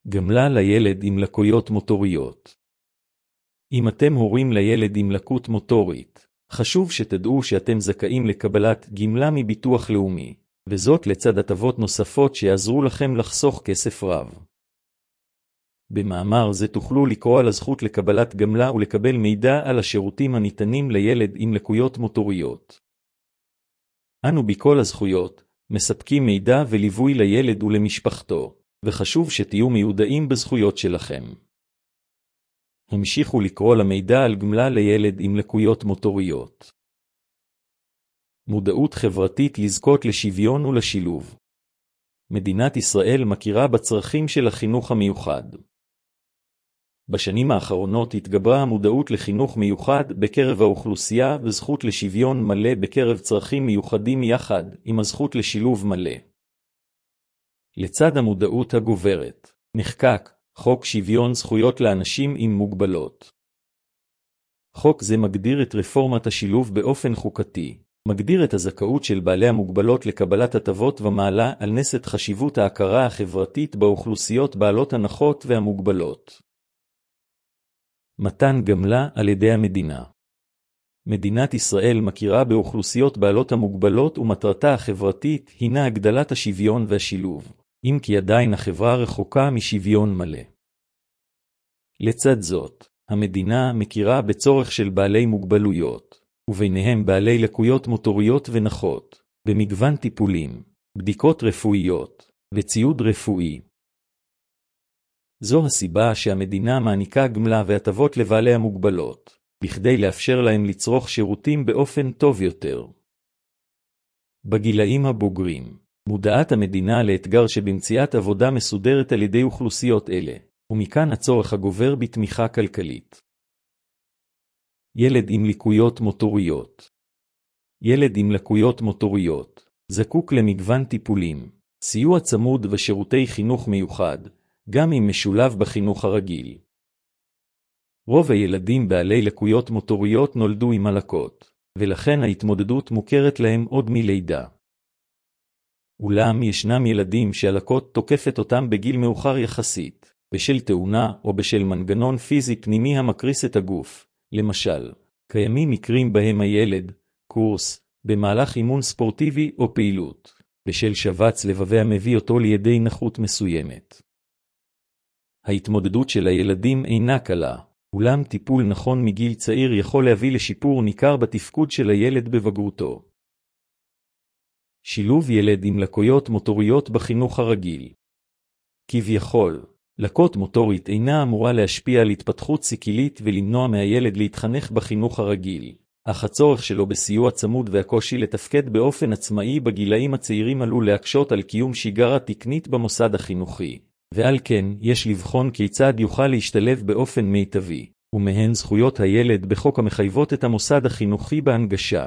גמלה לילד עם לקויות מוטוריות. אם אתם הורים לילד עם לקות מוטורית, חשוב שתדעו שאתם זכאים לקבלת גמלה מביטוח לאומי, וזאת לצד הטבות נוספות שיעזרו לכם לחסוך כסף רב. במאמר זה תוכלו לקרוא על הזכות לקבלת גמלה ולקבל מידע על השירותים הניתנים לילד עם לקויות מוטוריות. אנו בכל הזכויות מספקים מידע וליווי לילד ולמשפחתו, וחשוב שתהיו מיודעים בזכויות שלכם. המשיכו לקרוא למידע על גמלה לילד עם לקויות מוטוריות. מודעות חברתית לזכות לשוויון ולשילוב. מדינת ישראל מכירה בצרכים של החינוך המיוחד. בשנים האחרונות התגברה המודעות לחינוך מיוחד בקרב האוכלוסייה וזכות לשוויון מלא בקרב צרכים מיוחדים יחד עם הזכות לשילוב מלא. לצד המודעות הגוברת, נחקק חוק שוויון זכויות לאנשים עם מוגבלות. חוק זה מגדיר את רפורמת השילוב באופן חוקתי, מגדיר את הזכאות של בעלי המוגבלות לקבלת הטבות ומעלה על נס את חשיבות ההכרה החברתית באוכלוסיות בעלות הנחות והמוגבלות. מתן גמלה על ידי המדינה. מדינת ישראל מכירה באוכלוסיות בעלות המוגבלות ומטרתה החברתית הינה הגדלת השוויון והשילוב, אם כי עדיין החברה רחוקה משוויון מלא. לצד זאת, המדינה מכירה בצורך של בעלי מוגבלויות, וביניהם בעלי לקויות מוטוריות ונכות, במגוון טיפולים, בדיקות רפואיות, וציוד רפואי. זו הסיבה שהמדינה מעניקה גמלה והטבות לבעלי המוגבלות, בכדי לאפשר להם לצרוך שירותים באופן טוב יותר. בגילאים הבוגרים, מודעת המדינה לאתגר שבמציאת עבודה מסודרת על ידי אוכלוסיות אלה, ומכאן הצורך הגובר בתמיכה כלכלית. ילד עם לקויות מוטוריות. ילד עם לקויות מוטוריות זקוק למגוון טיפולים, סיוע צמוד ושירותי חינוך מיוחד, גם אם משולב בחינוך הרגיל. רוב הילדים בעלי לקויות מוטוריות נולדו עם הלקות, ולכן ההתמודדות מוכרת להם עוד מלידה. אולם ישנם ילדים שהלקות תוקפת אותם בגיל מאוחר יחסית, בשל תאונה או בשל מנגנון פיזי פנימי המקריס את הגוף. למשל, קיימים מקרים בהם הילד, קורס, במהלך אימון ספורטיבי או פעילות, בשל שבץ לבבי המביא אותו לידי נכות מסוימת. ההתמודדות של הילדים אינה קלה, אולם טיפול נכון מגיל צעיר יכול להביא לשיפור ניכר בתפקוד של הילד בבגרותו. שילוב ילד עם לקויות מוטוריות בחינוך הרגיל. כביכול, לקות מוטורית אינה אמורה להשפיע על התפתחות סיכילית ולמנוע מהילד להתחנך בחינוך הרגיל, אך הצורך שלו בסיוע צמוד והקושי לתפקד באופן עצמאי בגילאים הצעירים עלול להקשות על קיום שגרה תקנית במוסד החינוכי, ועל כן יש לבחון כיצד יוכל להשתלב באופן מיטבי, ומהן זכויות הילד בחוק המחייבות את המוסד החינוכי בהנגשה.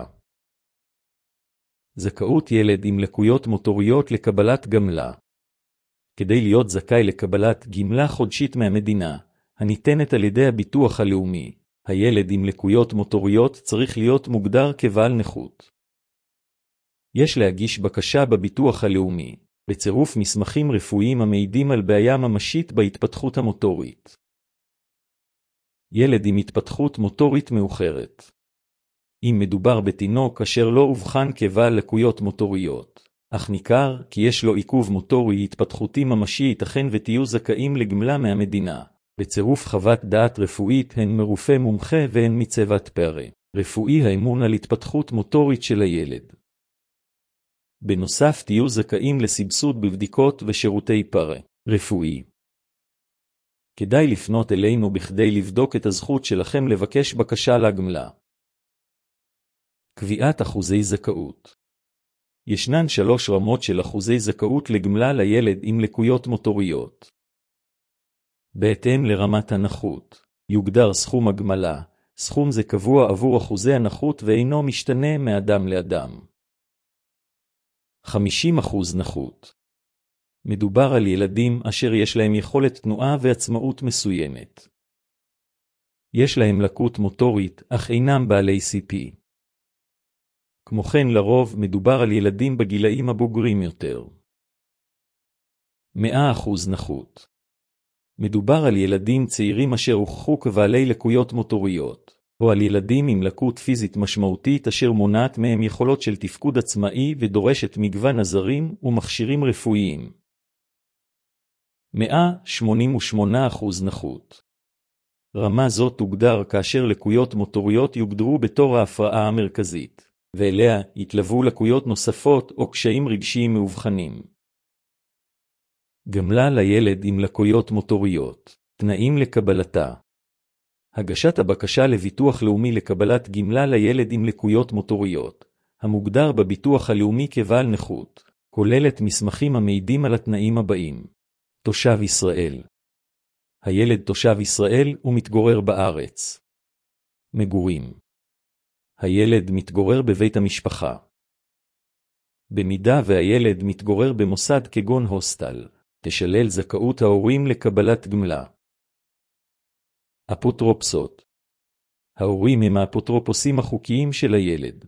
זכאות ילד עם לקויות מוטוריות לקבלת גמלה. כדי להיות זכאי לקבלת גמלה חודשית מהמדינה, הניתנת על ידי הביטוח הלאומי, הילד עם לקויות מוטוריות צריך להיות מוגדר כבעל נכות. יש להגיש בקשה בביטוח הלאומי, בצירוף מסמכים רפואיים המעידים על בעיה ממשית בהתפתחות המוטורית. ילד עם התפתחות מוטורית מאוחרת. אם מדובר בתינוק אשר לא אובחן כבעל לקויות מוטוריות, אך ניכר כי יש לו עיכוב מוטורי התפתחותי ממשי, ייתכן ותהיו זכאים לגמלה מהמדינה, בצירוף חוות דעת רפואית הן מרופא מומחה והן מצוות פערי רפואי האמון על התפתחות מוטורית של הילד. בנוסף תהיו זכאים לסבסוד בבדיקות ושירותי פערי רפואי. כדאי לפנות אלינו בכדי לבדוק את הזכות שלכם לבקש בקשה לגמלה. קביעת אחוזי זכאות. ישנן 3 רמות של אחוזי זכאות לגמלה לילד עם לקויות מוטוריות. בהתאם לרמת הנכות, יוגדר סכום הגמלה. סכום זה קבוע עבור אחוזי הנכות ואינו משתנה מאדם לאדם. 50% נכות. מדובר על ילדים אשר יש להם יכולת תנועה ועצמאות מסוימת. יש להם לקות מוטורית, אך אינם בעלי CP. כמו כן לרוב מדובר על ילדים בגילאים הבוגרים יותר. 100% נכות. מדובר על ילדים צעירים אשר הוכחו כבעלי לקויות מוטוריות, או על ילדים עם לקות פיזית משמעותית אשר מונעת מהם יכולות של תפקוד עצמאי ודורשת מגוון עזרים ומכשירים רפואיים. 188% נכות. רמה זו תוגדר כאשר לקויות מוטוריות יוגדרו בתור ההפרעה המרכזית, ואליה יתלוו לקויות נוספות או קשיים רגשיים מאובחנים. גמלה לילד עם לקויות מוטוריות. תנאים לקבלתה. הגשת הבקשה לביטוח לאומי לקבלת גמלה לילד עם לקויות מוטוריות, המוגדר בביטוח הלאומי כבעל נכות, כוללת מסמכים המעידים על התנאים הבאים. תושב ישראל. הילד תושב ישראל ומתגורר בארץ. מגורים. הילד מתגורר בבית המשפחה. במידה והילד מתגורר במוסד כגון הוסטל, תשלל זכאות ההורים לקבלת גמלה. אפוטרופסות. ההורים הם האפוטרופוסים החוקיים של הילד.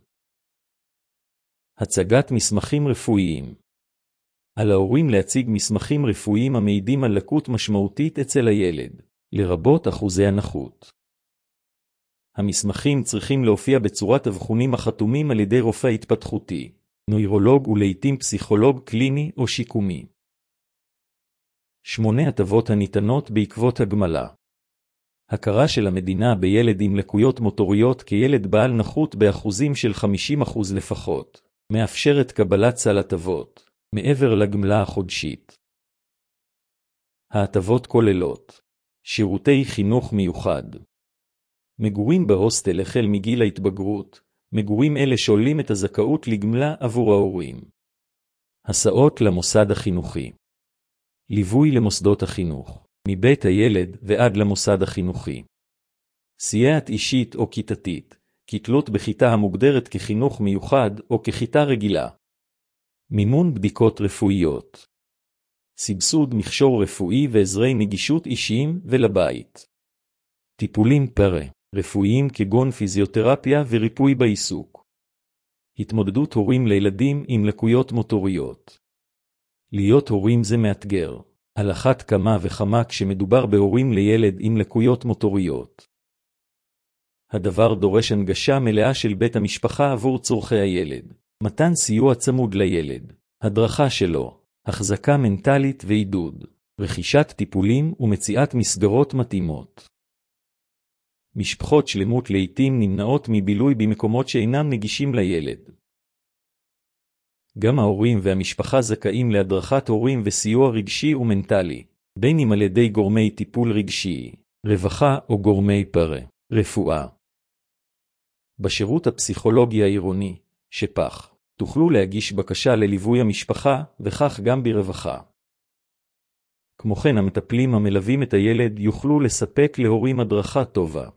הצגת מסמכים רפואיים. על ההורים להציג מסמכים רפואיים המעידים על לקות משמעותית אצל הילד, לרבות אחוזי הנכות. המסמכים צריכים להופיע בצורת אבחונים החתומים על ידי רופא התפתחותי, נוירולוג ולעיתים פסיכולוג קליני או שיקומי. 8 הטבות הניתנות בעקבות הגמלה. הכרה של המדינה בילד עם לקויות מוטוריות כילד בעל נכות באחוזים של 50% לפחות, מאפשרת קבלת סל הטבות, מעבר לגמלה החודשית. ההטבות כוללות שירותי חינוך מיוחד, מגורים בהוסטל החל מגיל ההתבגרות, מגורים אלה שוללים את הזכאות לגמלה עבור ההורים. הסעות למוסד החינוכי, ליווי למוסדות החינוך, מבית הילד ועד למוסד החינוכי. סייעת אישית או כיתתית, כתלות בכיתה המוגדרת כחינוך מיוחד או ככיתה רגילה. מימון בדיקות רפואיות. סבסוד מכשור רפואי ועזרי נגישות אישיים ולבית. טיפולים רפואיים כגון פיזיותרפיה וריפוי בעיסוק. התמודדות הורים לילדים עם לקויות מוטוריות. להיות הורים זה מאתגר, על אחת כמה וכמה כשמדובר בהורים לילד עם לקויות מוטוריות. הדבר דורש הנגשה מלאה של בית המשפחה עבור צורכי הילד, מתן סיוע צמוד לילד, הדרכה שלו, החזקה מנטלית ועידוד, רכישת טיפולים ומציאת מסגרות מתאימות. משפחות שלמות לעתים נמנעות מבילוי במקומות שאינם נגישים לילד. גם ההורים והמשפחה זכאים להדרכת הורים וסיוע רגשי ומנטלי, בין אם על ידי גורמי טיפול רגשי, רווחה או גורמי רפואה. בשירות הפסיכולוגי העירוני, שפ"ח, תוכלו להגיש בקשה לליווי המשפחה וכך גם ברווחה. כמו כן המטפלים המלווים את הילד יוכלו לספק להורים הדרכה טובה.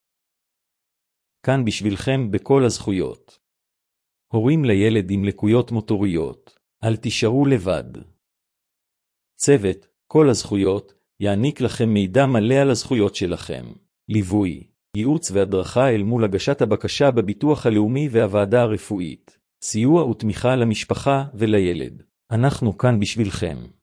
כאן בשבילכם בכל הזכויות. הורים לילד עם לקויות מוטוריות, אל תישארו לבד. צוות, כל הזכויות, יעניק לכם מידע מלא על הזכויות שלכם, ליווי, ייעוץ והדרכה אל מול הגשת הבקשה בביטוח הלאומי והוועדה הרפואית, סיוע ותמיכה למשפחה ולילד. אנחנו כאן בשבילכם.